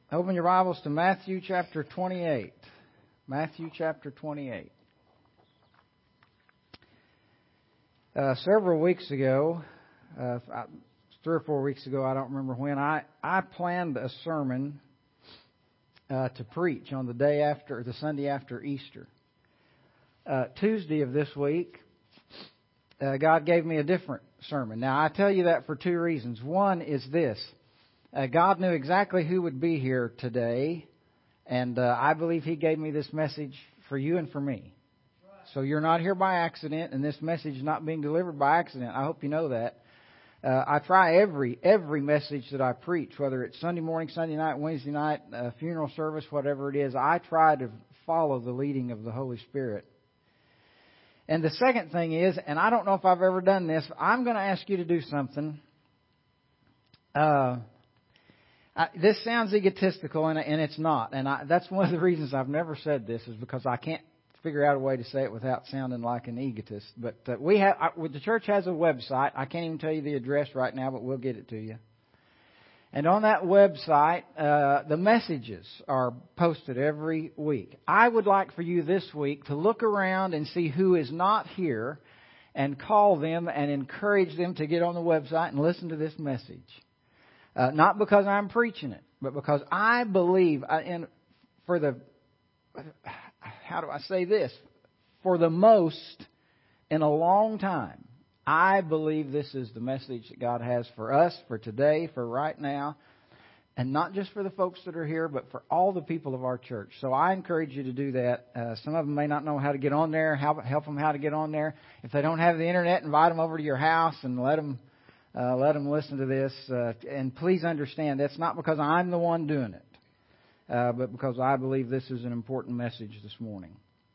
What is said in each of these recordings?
Open your Bibles to Matthew chapter 28. Matthew chapter 28. Several weeks ago, 3 or 4 weeks ago, I don't remember when, I planned a sermon to preach on the Sunday after Easter. Tuesday of this week, God gave me a different sermon. Now, I tell you that for two reasons. One is this. God knew exactly who would be here today, and I believe He gave me this message for you and for me. So you're not here by accident, and this message is not being delivered by accident. I hope you know that. I try every message that I preach, whether it's Sunday morning, Sunday night, Wednesday night, funeral service, whatever it is, I try to follow the leading of the Holy Spirit. And the second thing is, and I don't know if I've ever done this, I'm going to ask you to do something. This sounds egotistical, and it's not. And that's one of the reasons I've never said this, is because I can't figure out a way to say it without sounding like an egotist. But the church has a website. I can't even tell you the address right now, but we'll get it to you. And on that website, the messages are posted every week. I would like for you this week to look around and see who is not here and call them and encourage them to get on the website and listen to this message. Not because I'm preaching it, but because I believe for the most in a long time, I believe this is the message that God has for us, for today, for right now, and not just for the folks that are here, but for all the people of our church. So I encourage you to do that. Some of them may not know how to get on there. Help them how to get on there. If they don't have the internet, invite them over to your house and let them listen to this. And please understand, that's not because I'm the one doing it, but because I believe this is an important message this morning.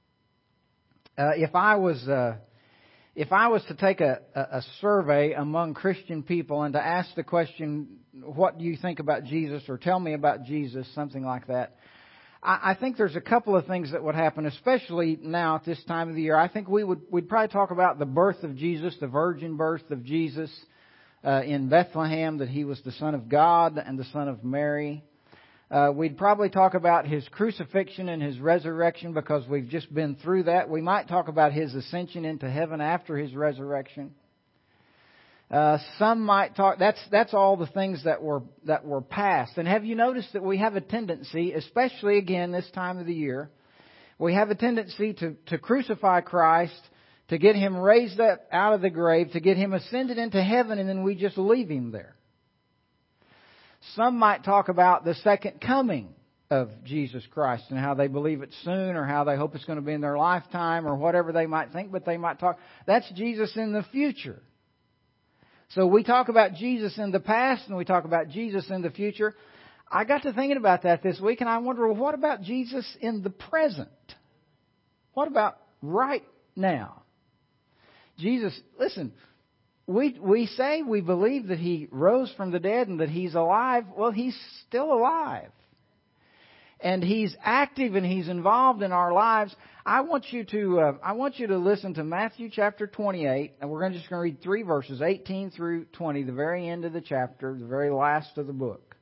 If I was to take a survey among Christian people and to ask the question, what do you think about Jesus, or tell me about Jesus, something like that, I think there's a couple of things that would happen, especially now at this time of the year. I think we'd probably talk about the birth of Jesus, the virgin birth of Jesus, in Bethlehem, that He was the Son of God and the Son of Mary. We'd probably talk about His crucifixion and His resurrection, because we've just been through that. We might talk about His ascension into heaven after His resurrection. Some might talk. That's all the things that were past. And have you noticed that we have a tendency, especially again this time of the year, we have a tendency to crucify Christ, to get Him raised up out of the grave, to get Him ascended into heaven, and then we just leave Him there. Some might talk about the second coming of Jesus Christ and how they believe it's soon, or how they hope it's going to be in their lifetime, or whatever they might think, but they might talk. That's Jesus in the future. So we talk about Jesus in the past and we talk about Jesus in the future. I got to thinking about that this week, and I wonder, well, what about Jesus in the present? What about right now? Jesus, listen, we say we believe that He rose from the dead and that He's alive. Well, He's still alive. And He's active and He's involved in our lives. I want you to listen to Matthew chapter 28, and we're just going to read 3 verses, 18 through 20, the very end of the chapter, the very last of the book.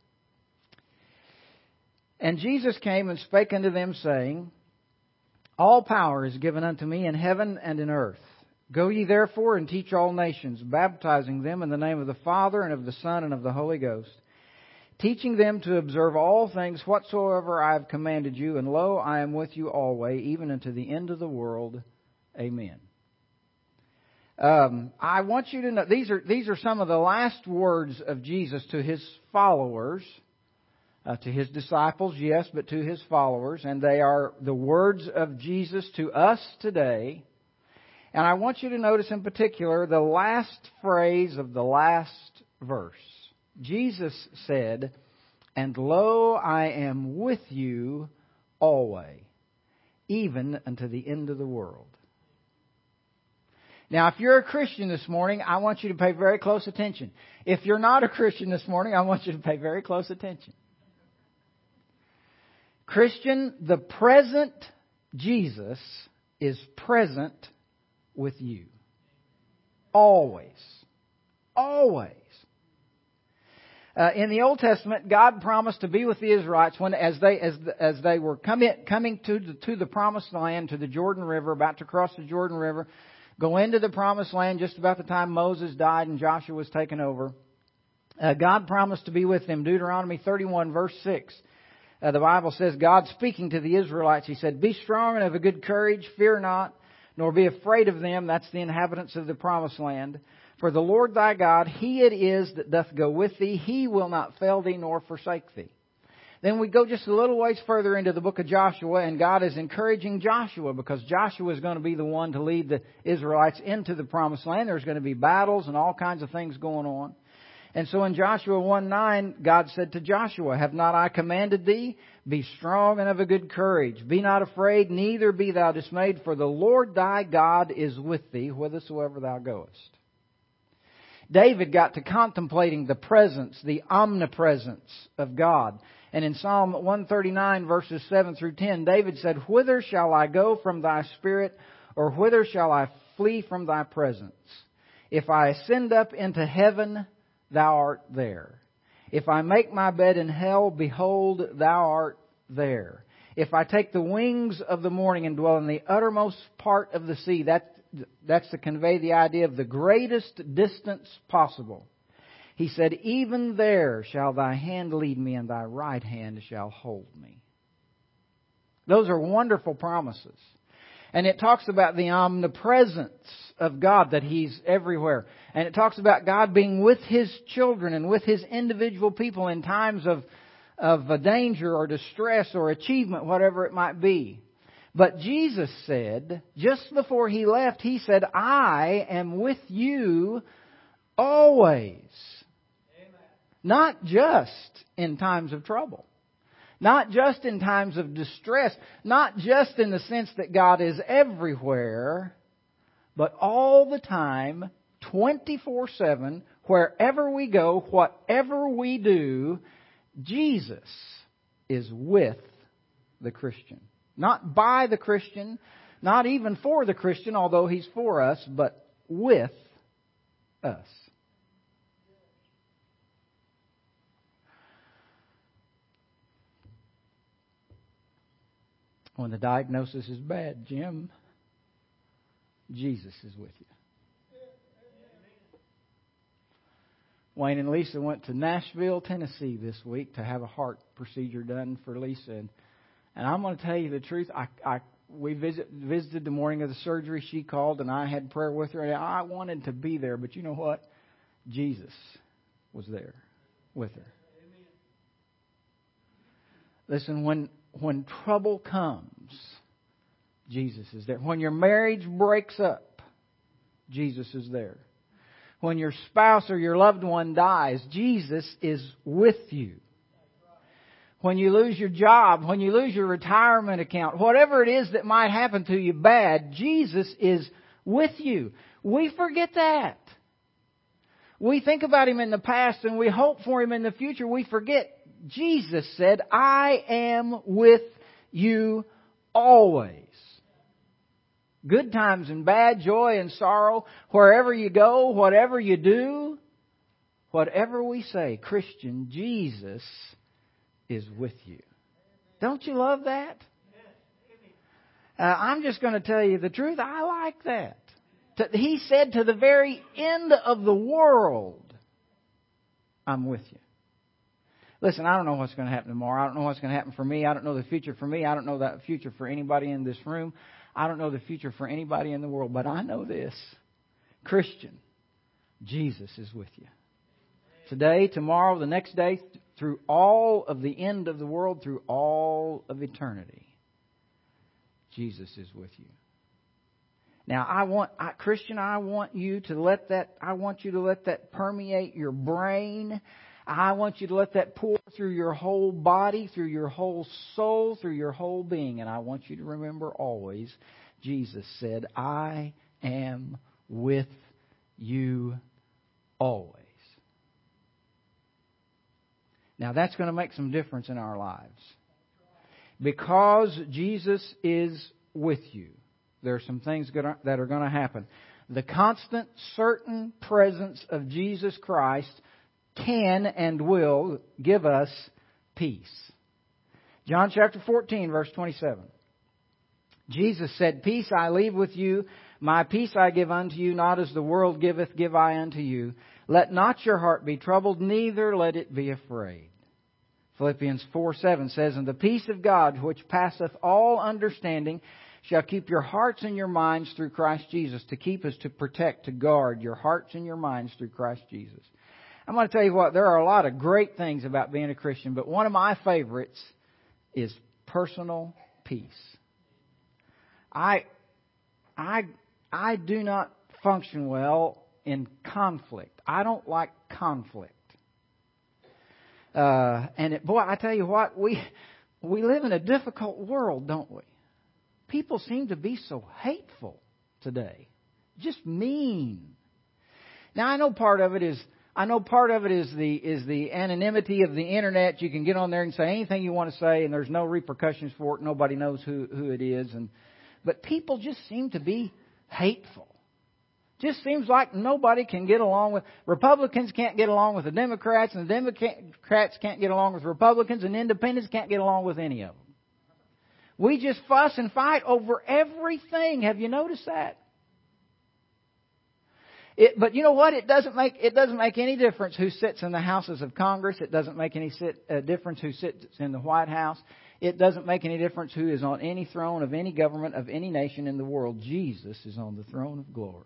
And Jesus came and spake unto them, saying, All power is given unto me in heaven and in earth. Go ye therefore and teach all nations, baptizing them in the name of the Father and of the Son and of the Holy Ghost, teaching them to observe all things whatsoever I have commanded you, and lo, I am with you always, even unto the end of the world. Amen. I want you to know, these are some of the last words of Jesus to His followers, to His disciples, yes, but to His followers, and they are the words of Jesus to us today. And I want you to notice in particular the last phrase of the last verse. Jesus said, And lo, I am with you always, even unto the end of the world. Now, if you're a Christian this morning, I want you to pay very close attention. If you're not a Christian this morning, I want you to pay very close attention. Christian, the present Jesus is present with you. Always. Always. In the Old Testament, God promised to be with the Israelites as they were coming to the Promised Land, to the Jordan River, about to cross the Jordan River, go into the Promised Land just about the time Moses died and Joshua was taken over. God promised to be with them. Deuteronomy 31 verse 6. The Bible says, God speaking to the Israelites, He said, "Be strong and of a good courage, fear not, nor be afraid of them." That's the inhabitants of the Promised Land. "For the Lord thy God, He it is that doth go with thee. He will not fail thee nor forsake thee." Then we go just a little ways further into the book of Joshua, and God is encouraging Joshua because Joshua is going to be the one to lead the Israelites into the Promised Land. There's going to be battles and all kinds of things going on. And so in Joshua 1:9, God said to Joshua, "Have not I commanded thee? Be strong and of a good courage. Be not afraid, neither be thou dismayed, for the Lord thy God is with thee whithersoever thou goest." David got to contemplating the presence, the omnipresence of God. And in Psalm 139 verses 7 through 10, David said, "Whither shall I go from thy spirit, or whither shall I flee from thy presence? If I ascend up into heaven, thou art there. If I make my bed in hell, behold, thou art there. If I take the wings of the morning and dwell in the uttermost part of the sea," that's to convey the idea of the greatest distance possible. He said, "Even there shall thy hand lead me, and thy right hand shall hold me." Those are wonderful promises. And it talks about the omnipresence of God, that He's everywhere. And it talks about God being with His children and with His individual people in times of danger or distress or achievement, whatever it might be. But Jesus said, just before He left, He said, "I am with you always." Amen. Not just in times of trouble. Not just in times of distress. Not just in the sense that God is everywhere. But all the time, 24/7, wherever we go, whatever we do, Jesus is with the Christian. Not by the Christian, not even for the Christian, although He's for us, but with us. When the diagnosis is bad, Jim, Jesus is with you. Wayne and Lisa went to Nashville, Tennessee this week to have a heart procedure done for Lisa. And I'm going to tell you the truth. We visited the morning of the surgery. She called and I had prayer with her. And I wanted to be there, but you know what? Jesus was there with her. Listen, when trouble comes, Jesus is there. When your marriage breaks up, Jesus is there. When your spouse or your loved one dies, Jesus is with you. When you lose your job, when you lose your retirement account, whatever it is that might happen to you bad, Jesus is with you. We forget that. We think about Him in the past and we hope for Him in the future. We forget. Jesus said, "I am with you always." Good times and bad, joy and sorrow, wherever you go, whatever you do, whatever we say, Christian, Jesus is with you. Don't you love that? I'm just going to tell you the truth. I like that. He said, to the very end of the world, I'm with you. Listen, I don't know what's going to happen tomorrow. I don't know what's going to happen for me. I don't know the future for me. I don't know the future for anybody in this room. I don't know the future for anybody in the world. But I know this. Christian, Jesus is with you. Today, tomorrow, the next day, through all of the end of the world, through all of eternity, Jesus is with you. Now, Christian, I want you to let that permeate your brain. I want you to let that pour through your whole body, through your whole soul, through your whole being. And I want you to remember always, Jesus said, "I am with you always." Now, that's going to make some difference in our lives. Because Jesus is with you, there are some things that are going to happen. The constant, certain presence of Jesus Christ can and will give us peace. John chapter 14, verse 27. Jesus said, "Peace I leave with you, my peace I give unto you, not as the world giveth, give I unto you. Let not your heart be troubled, neither let it be afraid." Philippians 4:7 says, "And the peace of God, which passeth all understanding, shall keep your hearts and your minds through Christ Jesus." To keep is to protect, to guard your hearts and your minds through Christ Jesus. I'm going to tell you what, there are a lot of great things about being a Christian, but one of my favorites is personal peace. I do not function well in conflict. I don't like conflict. I tell you what, we live in a difficult world, don't we? People seem to be so hateful today. Just mean. Now I know part of it is the anonymity of the internet. You can get on there and say anything you want to say, and there's no repercussions for it. Nobody knows who it is, but people just seem to be hateful. Just seems like nobody can get along with... Republicans can't get along with the Democrats, and the Democrats can't get along with Republicans, and independents can't get along with any of them. We just fuss and fight over everything. Have you noticed that? But you know what? It doesn't make any difference who sits in the houses of Congress. It doesn't make any difference who sits in the White House. It doesn't make any difference who is on any throne of any government of any nation in the world. Jesus is on the throne of glory.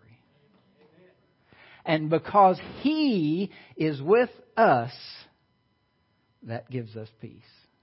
And because He is with us, that gives us peace.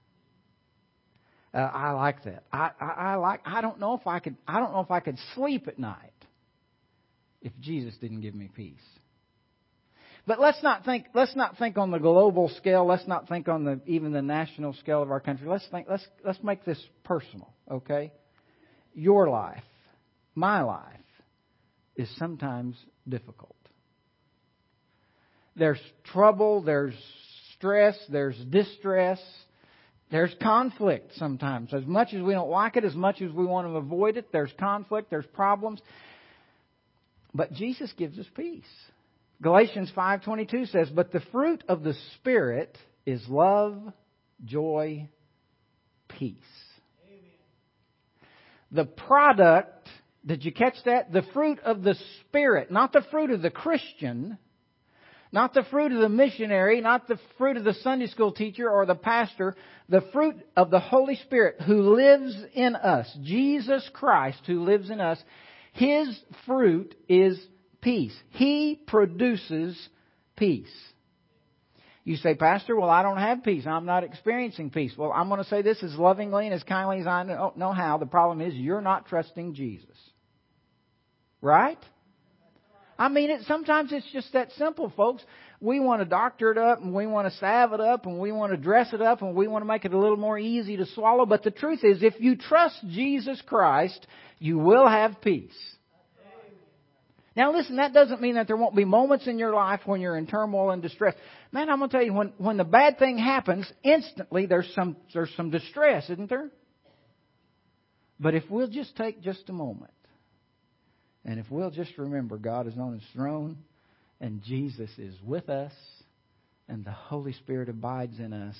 I like that. I don't know if I could sleep at night if Jesus didn't give me peace. But let's not think on the global scale. Let's not think on even the national scale of our country. Let's make this personal, okay? Your life, my life, is sometimes difficult. There's trouble, there's stress, there's distress, there's conflict sometimes. As much as we don't like it, as much as we want to avoid it, there's conflict, there's problems. But Jesus gives us peace. Galatians 5:22 says, "But the fruit of the Spirit is love, joy, peace." Amen. The product, did you catch that? The fruit of the Spirit, not the fruit of the Christian, not the fruit of the missionary, not the fruit of the Sunday school teacher or the pastor, the fruit of the Holy Spirit who lives in us, Jesus Christ who lives in us. His fruit is peace. He produces peace. You say, "Pastor, well, I don't have peace. I'm not experiencing peace." Well, I'm going to say this as lovingly and as kindly as I know how. The problem is you're not trusting Jesus. Right? I mean, sometimes it's just that simple, folks. We want to doctor it up, and we want to salve it up, and we want to dress it up, and we want to make it a little more easy to swallow. But the truth is, if you trust Jesus Christ, you will have peace. Now listen, that doesn't mean that there won't be moments in your life when you're in turmoil and distress. Man, I'm going to tell you, when the bad thing happens, instantly there's some distress, isn't there? But if we'll just take just a moment, and if we'll just remember God is on His throne, and Jesus is with us, and the Holy Spirit abides in us,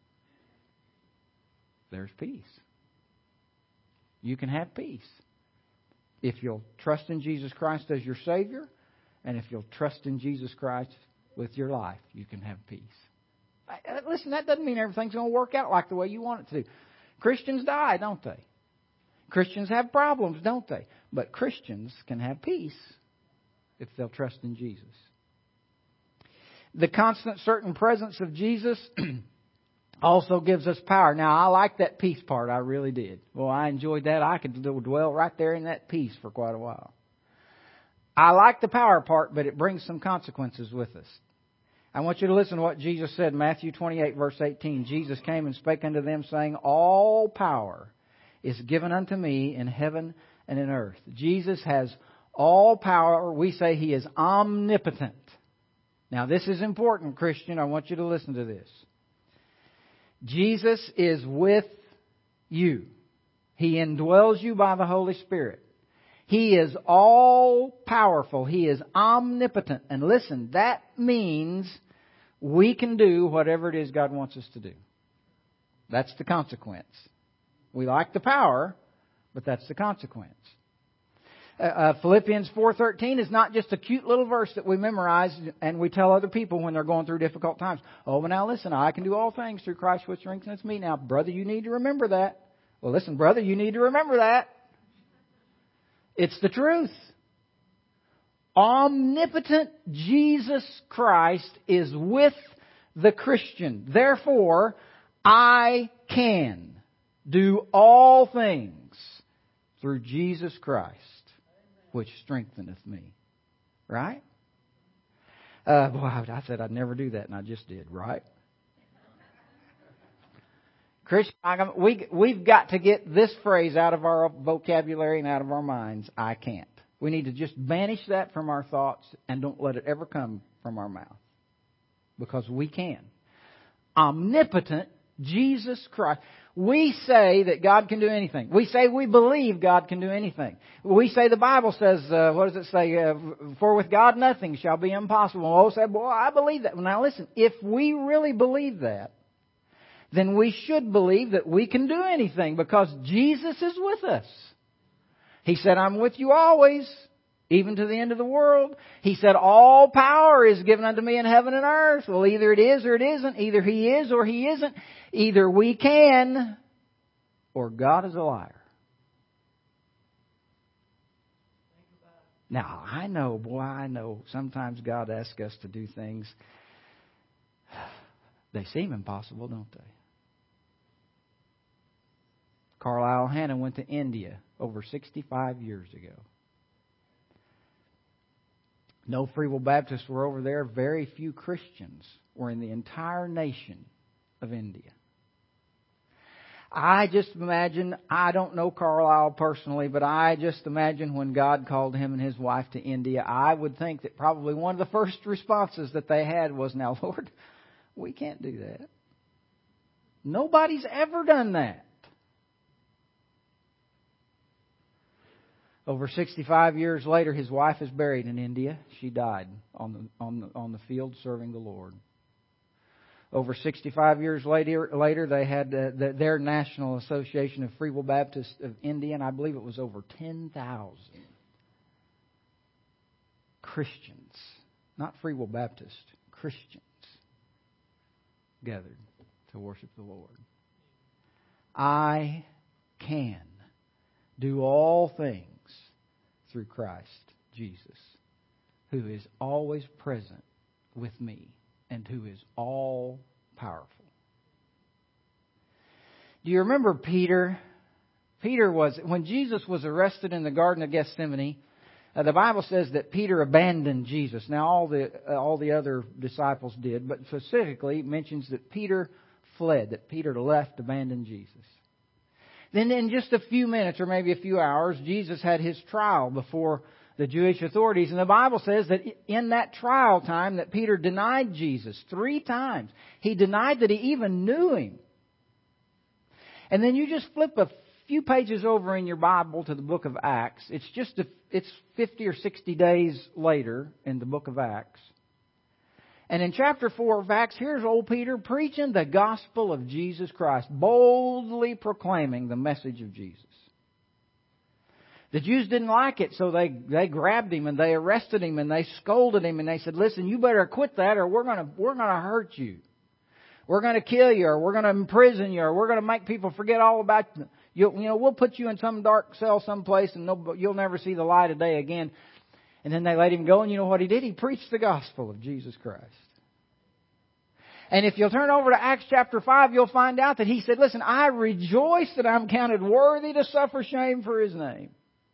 there's peace. You can have peace. If you'll trust in Jesus Christ as your Savior, and if you'll trust in Jesus Christ with your life, you can have peace. Listen, that doesn't mean everything's going to work out like the way you want it to. Christians die, don't they? Christians have problems, don't they? But Christians can have peace if they'll trust in Jesus. The constant, certain presence of Jesus also gives us power. Now, I like that peace part. I really did. Well, I enjoyed that. I could dwell right there in that peace for quite a while. I like the power part, but it brings some consequences with us. I want you to listen to what Jesus said in Matthew 28, verse 18. Jesus came and spake unto them, saying, "All power is given unto me in heaven and in earth." Jesus has all power. We say He is omnipotent. Now, this is important, Christian. I want you to listen to this. Jesus is with you. He indwells you by the Holy Spirit. He is all powerful. He is omnipotent. And listen, that means we can do whatever it is God wants us to do. That's the consequence. We like the power, but that's the consequence. Philippians 4:13 is not just a cute little verse that we memorize and we tell other people when they're going through difficult times. Oh, but now listen, I can do all things through Christ which strengthens me. Now, brother, you need to remember that. Well, listen, brother, you need to remember that. It's the truth. Omnipotent Jesus Christ is with the Christian. Therefore, I can do all things through Jesus Christ, which strengtheneth me. Right? Boy, I said I'd never do that, and I just did, right? Christian, we've got to get this phrase out of our vocabulary and out of our minds. I can't. We need to just banish that from our thoughts and don't let it ever come from our mouth. Because we can. Omnipotent Jesus Christ. We say that God can do anything. We say we believe God can do anything. We say the Bible says, what does it say? For with God nothing shall be impossible. Oh, say, boy, I believe that. Well, now listen, if we really believe that, then we should believe that we can do anything because Jesus is with us. He said, I'm with you always, even to the end of the world. He said, all power is given unto me in heaven and earth. Well, either it is or it isn't. Either He is or He isn't. Either we can or God is a liar. Now, I know sometimes God asks us to do things. They seem impossible, don't they? Carlisle Hanna went to India over 65 years ago. No Free Will Baptists were over there. Very few Christians were in the entire nation of India. I just imagine, I don't know Carlisle personally, but I just imagine when God called him and his wife to India, I would think that probably one of the first responses that they had was, now, Lord, we can't do that. Nobody's ever done that. Over 65 years later, his wife is buried in India. She died on the field serving the Lord. Over 65 years later, they had their National Association of Free Will Baptists of India, and I believe it was over 10,000 Christians, not Free Will Baptists, Christians, gathered to worship the Lord. I can do all things through Christ Jesus, who is always present with me and who is all powerful. Do you remember Peter? Peter was, when Jesus was arrested in the Garden of Gethsemane, the Bible says that Peter abandoned Jesus. Now all the other disciples did, but specifically it mentions that Peter fled, that Peter left, abandoned Jesus. Then in just a few minutes or maybe a few hours, Jesus had his trial before the Jewish authorities. And the Bible says that in that trial time that Peter denied Jesus 3 times. He denied that he even knew Him. And then you just flip a few pages over in your Bible to the book of Acts. It's 50 or 60 days later in the book of Acts. And in chapter 4 of Acts, here's old Peter preaching the gospel of Jesus Christ, boldly proclaiming the message of Jesus. The Jews didn't like it, so they grabbed him and they arrested him and they scolded him and they said, "Listen, you better quit that, or we're gonna hurt you. We're gonna kill you, or we're gonna imprison you, or we're gonna make people forget all about you. We'll put you in some dark cell someplace and you'll never see the light of day again." And then they let him go, and you know what he did? He preached the gospel of Jesus Christ. And if you'll turn over to Acts chapter 5, you'll find out that he said, "Listen, I rejoice that I'm counted worthy to suffer shame for His name."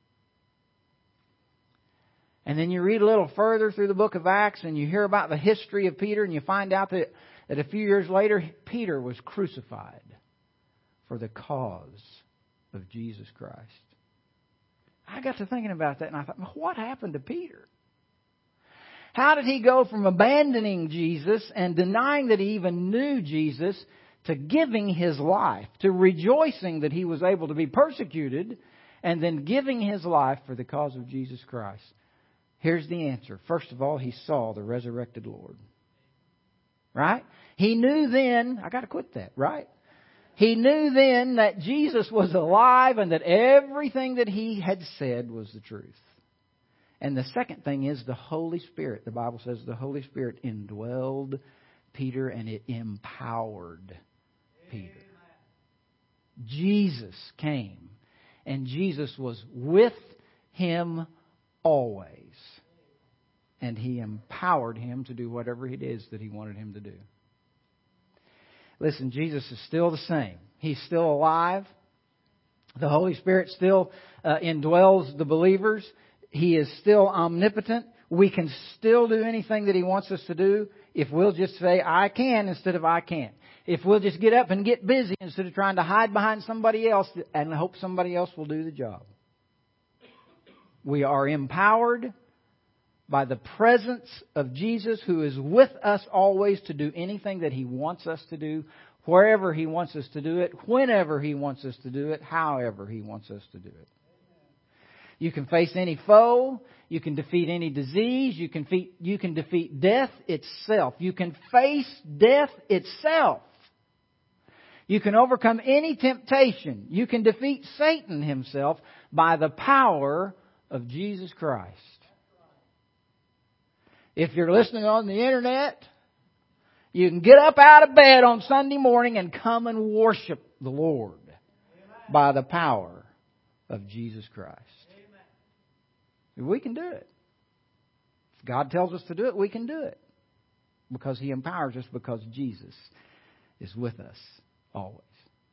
And then you read a little further through the book of Acts and you hear about the history of Peter, and you find out that a few years later, Peter was crucified for the cause of Jesus Christ. I got to thinking about that, and I thought, what happened to Peter? How did he go from abandoning Jesus and denying that he even knew Jesus to giving his life, to rejoicing that he was able to be persecuted, and then giving his life for the cause of Jesus Christ? Here's the answer. First of all, he saw the resurrected Lord. Right? He knew then, I got to quit that, right? He knew then that Jesus was alive and that everything that He had said was the truth. And the second thing is the Holy Spirit. The Bible says the Holy Spirit indwelled Peter and it empowered Peter. Jesus came and Jesus was with him always. And He empowered him to do whatever it is that He wanted him to do. Listen, Jesus is still the same. He's still alive. The Holy Spirit still indwells the believers. He is still omnipotent. We can still do anything that He wants us to do if we'll just say, I can, instead of I can't. If we'll just get up and get busy instead of trying to hide behind somebody else and hope somebody else will do the job. We are empowered by the presence of Jesus, who is with us always to do anything that He wants us to do, wherever He wants us to do it, whenever He wants us to do it, however He wants us to do it. You can face any foe. You can defeat any disease. You can defeat death itself. You can face death itself. You can overcome any temptation. You can defeat Satan himself by the power of Jesus Christ. If you're listening on the internet, you can get up out of bed on Sunday morning and come and worship the Lord by the power of Jesus Christ. We can do it. If God tells us to do it, we can do it. Because He empowers us, because Jesus is with us always.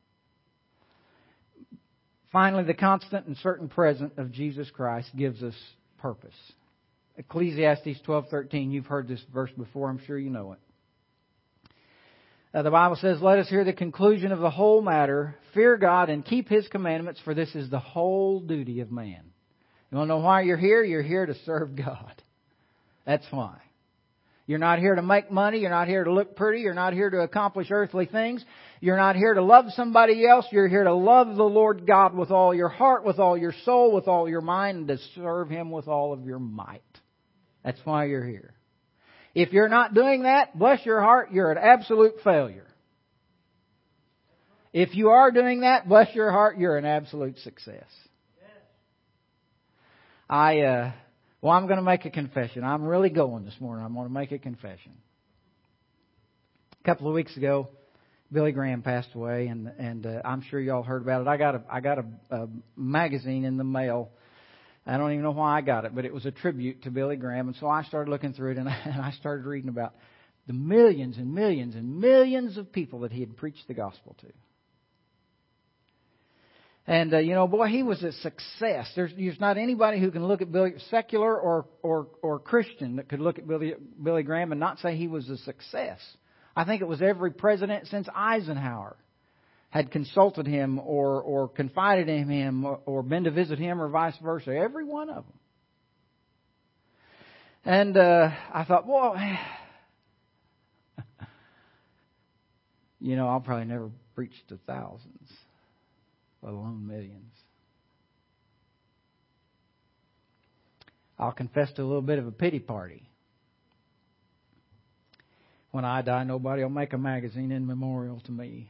Finally, the constant and certain presence of Jesus Christ gives us purpose. Ecclesiastes 12:13. You've heard this verse before. I'm sure you know it. The Bible says, let us hear the conclusion of the whole matter. Fear God and keep His commandments, for this is the whole duty of man. You want to know why you're here? You're here to serve God. That's why. You're not here to make money. You're not here to look pretty. You're not here to accomplish earthly things. You're not here to love somebody else. You're here to love the Lord God with all your heart, with all your soul, with all your mind, and to serve Him with all of your might. That's why you're here. If you're not doing that, bless your heart, you're an absolute failure. If you are doing that, bless your heart, you're an absolute success. I'm going to make a confession. I'm really going this morning. I'm going to make a confession. A couple of weeks ago, Billy Graham passed away, and I'm sure y'all heard about it. I got a magazine in the mail. I don't even know why I got it, but it was a tribute to Billy Graham. And so I started looking through it, and I started reading about the millions and millions and millions of people that he had preached the gospel to. And, boy, he was a success. There's not anybody who can look at Billy, secular or Christian, that could look at Billy Graham and not say he was a success. I think it was every president since Eisenhower had consulted him or confided in him or been to visit him or vice versa. Every one of them. And I thought, well, I'll probably never preach to thousands, let alone millions. I'll confess to a little bit of a pity party. When I die, nobody will make a magazine in memorial to me.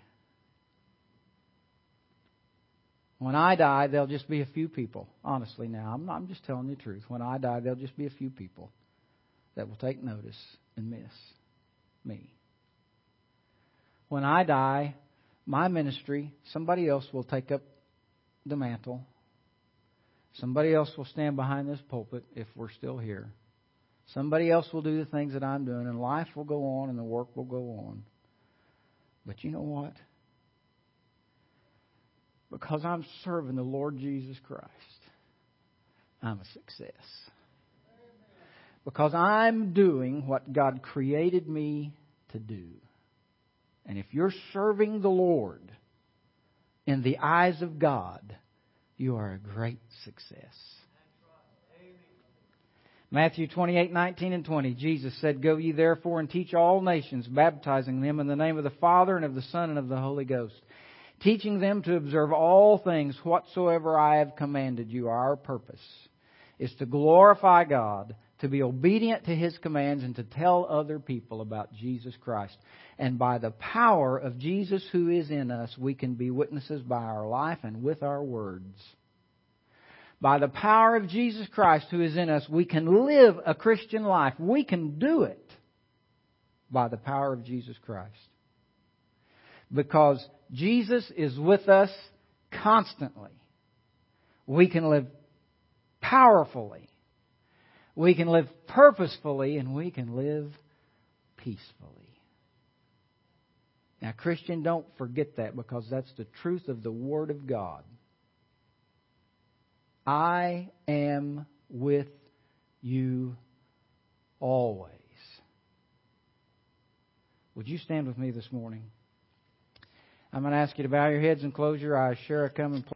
When I die, there'll just be a few people. Honestly now, I'm just telling you the truth. When I die, there'll just be a few people that will take notice and miss me. When I die, my ministry, somebody else will take up the mantle. Somebody else will stand behind this pulpit if we're still here. Somebody else will do the things that I'm doing, and life will go on and the work will go on. But you know what? Because I'm serving the Lord Jesus Christ, I'm a success. Because I'm doing what God created me to do. And if you're serving the Lord in the eyes of God, you are a great success. Matthew 28:19 and 20, Jesus said, "Go ye therefore and teach all nations, baptizing them in the name of the Father and of the Son and of the Holy Ghost, teaching them to observe all things whatsoever I have commanded you." Our purpose is to glorify God to be obedient to His commands, and to tell other people about Jesus Christ. And by the power of Jesus who is in us, we can be witnesses by our life and with our words. By the power of Jesus Christ who is in us, we can live a Christian life. We can do it by the power of Jesus Christ. Because Jesus is with us constantly. We can live powerfully. We can live purposefully, and we can live peacefully. Now, Christian, don't forget that, because that's the truth of the Word of God. I am with you always. Would you stand with me this morning? I'm going to ask you to bow your heads and close your eyes. Shara, come and play.